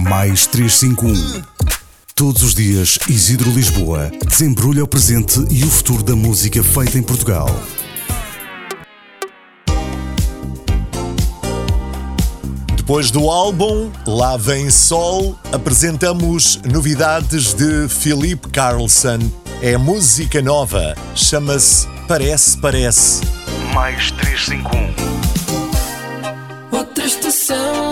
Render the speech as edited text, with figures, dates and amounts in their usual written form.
Mais 351. Todos os dias, Isidro Lisboa desembrulha o presente e o futuro da música feita em Portugal. Depois do álbum Lá Vem Sol, apresentamos novidades de Filipe Carlsson. É música nova, chama-se Parece. Mais 351. Outra estação.